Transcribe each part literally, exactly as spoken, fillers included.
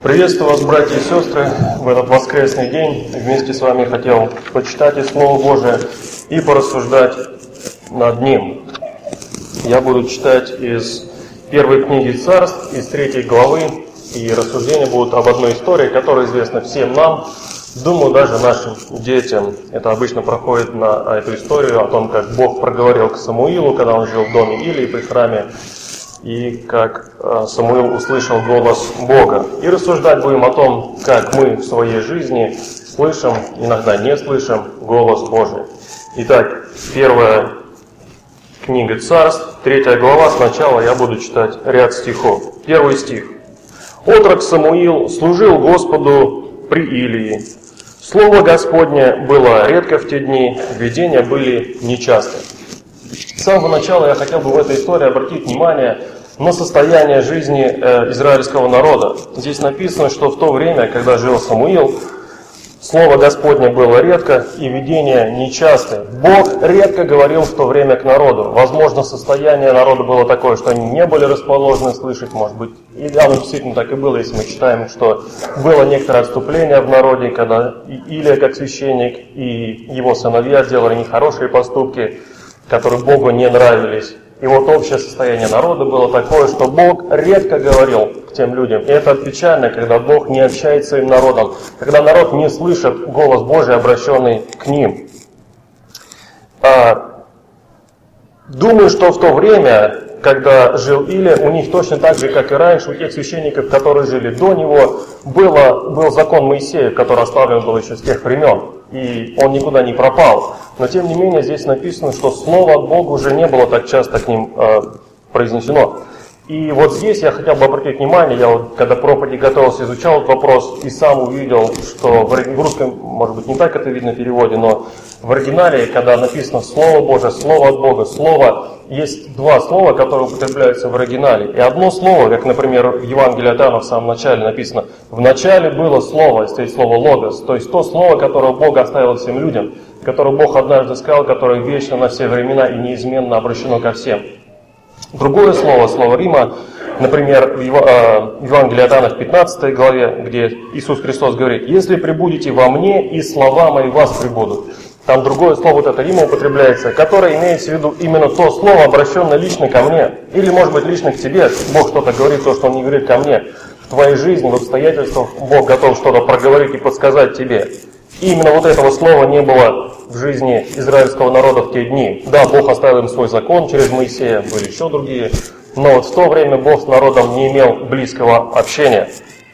Приветствую вас, братья и сестры, в этот воскресный день. Вместе с вами хотел почитать из Слова Божия и порассуждать над ним. Я буду читать из первой книги Царств, из третьей главы, и рассуждения будут об одной истории, которая известна всем нам, думаю, даже нашим детям. Это обычно проходит на эту историю о том, как Бог проговорил к Самуилу, когда он жил в доме Илии при храме, и как Самуил услышал голос Бога. И рассуждать будем о том, как мы в своей жизни слышим, иногда не слышим голос Божий. Итак, первая книга Царств, третья глава, сначала я буду читать ряд стихов. Первый стих. «Отрок Самуил служил Господу при Илии. Слово Господне было редко в те дни, видения были нечасты». С самого начала я хотел бы в этой истории обратить внимание на состояние жизни э, израильского народа. Здесь написано, что в то время, когда жил Самуил, Слово Господне было редко и видения нечасты. Бог редко говорил в то время к народу. Возможно, состояние народа было такое, что они не были расположены слышать, может быть, и оно действительно так и было, если мы читаем, что было некоторое отступление в народе, когда Илия, как священник, и его сыновья делали нехорошие поступки, которые Богу не нравились. И вот общее состояние народа было такое, что Бог редко говорил к тем людям. И это печально, когда Бог не общается с своим народом, когда народ не слышит голос Божий, обращенный к ним. А, думаю, что в то время, когда жил Илия, у них точно так же, как и раньше, у тех священников, которые жили до него, было, был закон Моисея, который оставлен был еще с тех времен. И он никуда не пропал. Но тем не менее здесь написано, что слово от Бога уже не было так часто к ним э, произнесено. И вот здесь я хотел бы обратить внимание, я вот когда проповеди готовился, изучал этот вопрос и сам увидел, что в русском, может быть, не так это видно в переводе, но в оригинале, когда написано Слово Божие, Слово от Бога, Слово, есть два слова, которые употребляются в оригинале. И одно слово, как, например, в Евангелии от Иоанна в самом начале написано, в начале было Слово, стоит слово Логос, то есть то слово, которое Бог оставил всем людям, которое Бог однажды сказал, которое вечно на все времена и неизменно обращено ко всем. Другое слово, слово Рима, например, в Евангелии от Иоанна в пятнадцатой главе, где Иисус Христос говорит, «Если пребудете во мне, и слова мои в вас пребудут». Там другое слово, вот это Рима употребляется, которое имеется в виду именно то слово, обращенное лично ко мне. Или, может быть, лично к тебе. Бог что-то говорит, то, что Он не говорит ко мне. В твоей жизни, в обстоятельствах Бог готов что-то проговорить и подсказать тебе. И именно вот этого слова не было в жизни израильского народа в те дни. Да, Бог оставил им свой закон через Моисея, были еще другие, но вот в то время Бог с народом не имел близкого общения.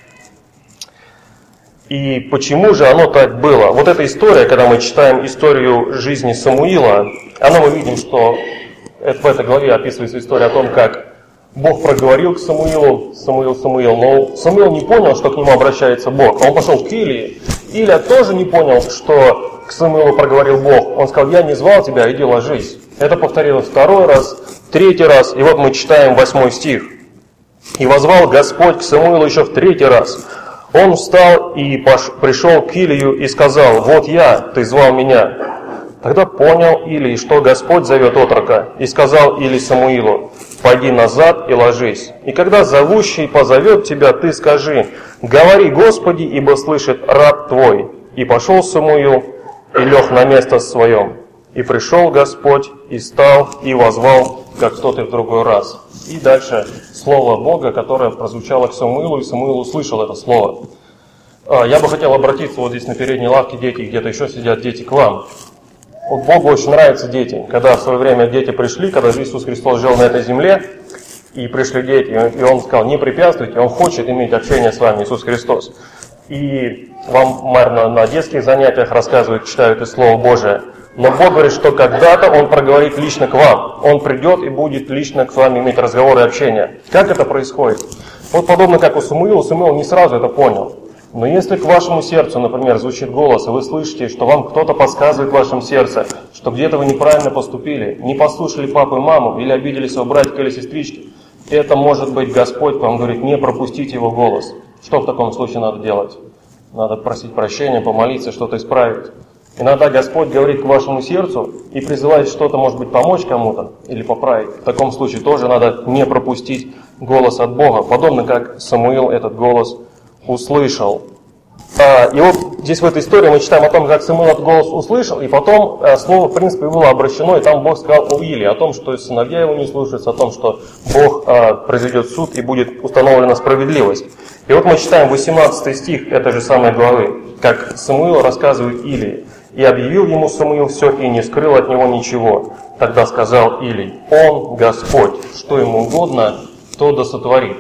И почему же оно так было? Вот эта история, когда мы читаем историю жизни Самуила, она мы видим, что в этой главе описывается история о том, как Бог проговорил к Самуилу, Самуил, Самуил, но Самуил не понял, что к нему обращается Бог. Он пошел к Илии. Илия тоже не понял, что к Самуилу проговорил Бог. Он сказал, я не звал тебя, иди ложись. Это повторилось второй раз, третий раз, и вот мы читаем восьмой стих. «И возвал Господь к Самуилу еще в третий раз. Он встал и пош... пришел к Илию и сказал, вот я, ты звал меня». Тогда понял Илий, что Господь зовет отрока, и сказал Илий Самуилу, пойди назад и ложись. И когда зовущий позовет тебя, ты скажи, говори, Господи, ибо слышит раб твой. И пошел Самуил и лег на место своем. И пришел Господь, и стал, и возвал, как в тот и в другой раз. И дальше слово Бога, которое прозвучало к Самуилу, и Самуил услышал это слово. Я бы хотел обратиться вот здесь на передней лавке, дети, где-то еще сидят дети, к вам. Вот Богу очень нравятся дети. Когда в свое время дети пришли, когда Иисус Христос жил на этой земле, и пришли дети, и Он сказал, не препятствуйте, Он хочет иметь общение с вами, Иисус Христос. И вам, наверное, на детских занятиях рассказывают, читают из Слова Божия. Но Бог говорит, что когда-то Он проговорит лично к вам. Он придет и будет лично с вами иметь разговоры и общение. Как это происходит? Вот подобно как у Самуила, Самуил не сразу это понял. Но если к вашему сердцу, например, звучит голос, и вы слышите, что вам кто-то подсказывает в вашем сердце, что где-то вы неправильно поступили, не послушали папу и маму, или обидели своего братика или сестрички, это может быть Господь вам говорит, не пропустите его голос. Что в таком случае надо делать? Надо просить прощения, помолиться, что-то исправить. Иногда Господь говорит к вашему сердцу и призывает что-то, может быть, помочь кому-то или поправить. В таком случае тоже надо не пропустить голос от Бога, подобно как Самуил этот голос услышал. И вот здесь в этой истории мы читаем о том, как Самуил этот голос услышал, и потом слово, в принципе, было обращено, и там Бог сказал о Илии, о том, что сыновья его не слушаются, о том, что Бог произведет суд и будет установлена справедливость. И вот мы читаем восемнадцатый стих этой же самой главы, как Самуил рассказывает Илии. «И объявил ему Самуил все, и не скрыл от него ничего. Тогда сказал Илий: Он Господь, что ему угодно, то да сотворит».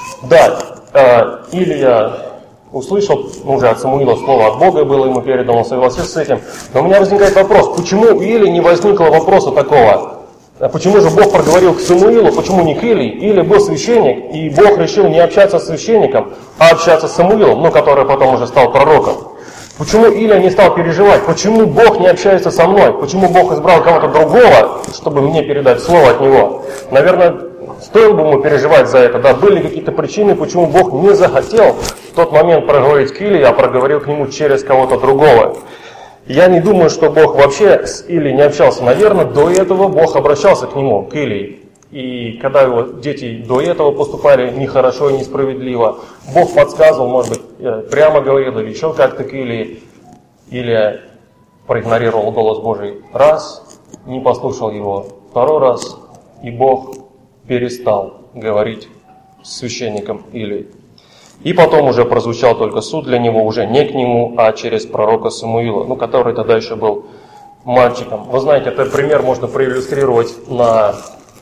Да, Илия услышал уже от Самуила слово от Бога было ему передано, он согласился с этим. Но у меня возникает вопрос, почему у Илии не возникло вопроса такого? Почему же Бог проговорил к Самуилу, почему не к Илии? Илия был священник, и Бог решил не общаться с священником, а общаться с Самуилом, ну, который потом уже стал пророком. Почему Илия не стал переживать? Почему Бог не общается со мной? Почему Бог избрал кого-то другого, чтобы мне передать слово от Него? Наверное, стоило бы ему переживать за это. Да, были какие-то причины, почему Бог не захотел в тот момент проговорить к Илии, а проговорил к нему через кого-то другого. Я не думаю, что Бог вообще с Илией не общался. Наверное, до этого Бог обращался к нему, к Илии. И когда его дети до этого поступали нехорошо и несправедливо, Бог подсказывал, может быть, прямо говорил или еще как-то к Илии. Илия проигнорировал голос Божий раз, не послушал его второй раз, и Бог перестал говорить с священником Илией. И потом уже прозвучал только суд для него, уже не к нему, а через пророка Самуила, ну, который тогда еще был мальчиком. Вы знаете, этот пример можно проиллюстрировать на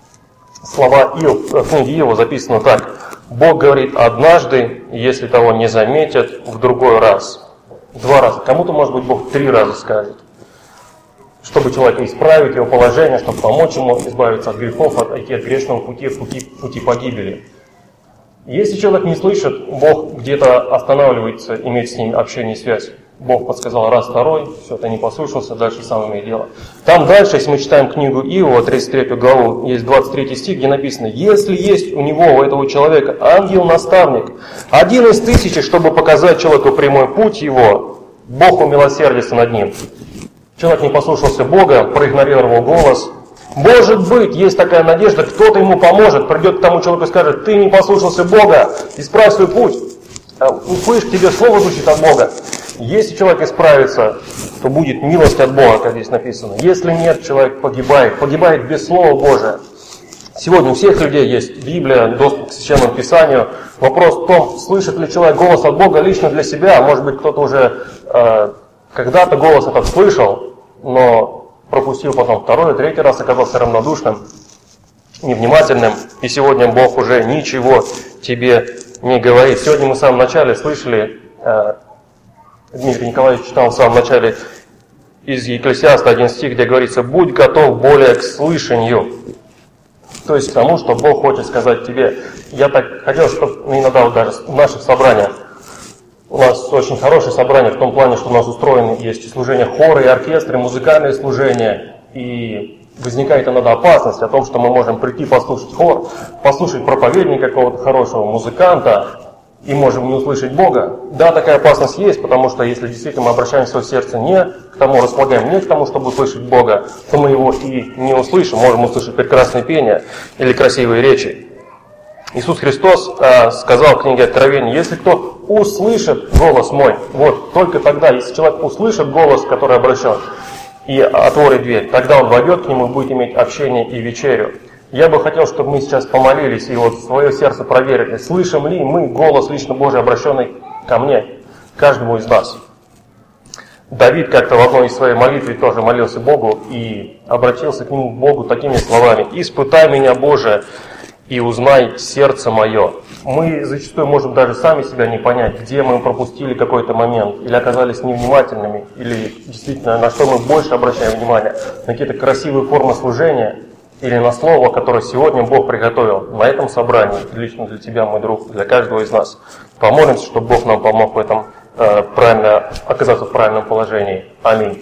слова Иов, в книге Иова записано так. Бог говорит однажды, если того не заметят, в другой раз. Два раза. Кому-то, может быть, Бог три раза скажет. Чтобы человека исправить его положение, чтобы помочь ему избавиться от грехов, отойти от грешного пути, пути, пути погибели. Если человек не слышит, Бог где-то останавливается, иметь с ним общение и связь. Бог подсказал раз, второй, все, ты не послушался, дальше сам имеет дело. Там дальше, если мы читаем книгу Иова, тридцать третью главу, есть двадцать третий стих, где написано: «Если есть у него, у этого человека, ангел-наставник, один из тысячи, чтобы показать человеку прямой путь его, Бог умилосердится над ним». Человек не послушался Бога, проигнорировал голос. Может быть, есть такая надежда, кто-то ему поможет, придет к тому человеку и скажет: ты не послушался Бога, исправь свой путь. Услышь, тебе слово звучит от Бога. Если человек исправится, то будет милость от Бога, как здесь написано. Если нет, человек погибает, погибает без Слова Божия. Сегодня у всех людей есть Библия, доступ к Священному Писанию. Вопрос в том, слышит ли человек голос от Бога лично для себя. Может быть, кто-то уже э, когда-то голос этот слышал, но пропустил потом второй, третий раз, оказался равнодушным, невнимательным. И сегодня Бог уже ничего тебе не говорит. Сегодня мы в самом начале слышали... Э, Дмитрий Николаевич читал в самом начале из Екклесиаста один стих, где говорится: «Будь готов более к слышанию». То есть к тому, что Бог хочет сказать тебе. Я так хотел, чтобы иногда вот даже в наших собраниях, у нас очень хорошее собрание в том плане, что у нас устроены есть служения хоры и оркестры, музыкальные служения, и возникает иногда опасность о том, что мы можем прийти послушать хор, послушать проповедника какого-то хорошего, музыканта, и можем не услышать Бога. Да, такая опасность есть, потому что если действительно мы обращаем свое сердце не к тому, располагаем не к тому, чтобы услышать Бога, то мы его и не услышим. Можем услышать прекрасное пение или красивые речи. Иисус Христос э, сказал в книге Откровения: если кто услышит голос мой, вот только тогда, если человек услышит голос, который обращен, и отворит дверь, тогда он войдет к нему и будет иметь общение и вечерю. Я бы хотел, чтобы мы сейчас помолились и вот свое сердце проверили, слышим ли мы голос лично Божий, обращенный ко мне, каждому из нас. Давид как-то в одной из своей молитвы тоже молился Богу и обратился к нему, Богу, такими словами: «Испытай меня, Боже, и узнай сердце мое». Мы зачастую можем даже сами себя не понять, где мы пропустили какой-то момент, или оказались невнимательными, или действительно на что мы больше обращаем внимание, на какие-то красивые формы служения, или на слово, которое сегодня Бог приготовил на этом собрании, лично для тебя, мой друг, для каждого из нас. Помолимся, чтобы Бог нам помог в этом э, правильно, оказаться в правильном положении. Аминь.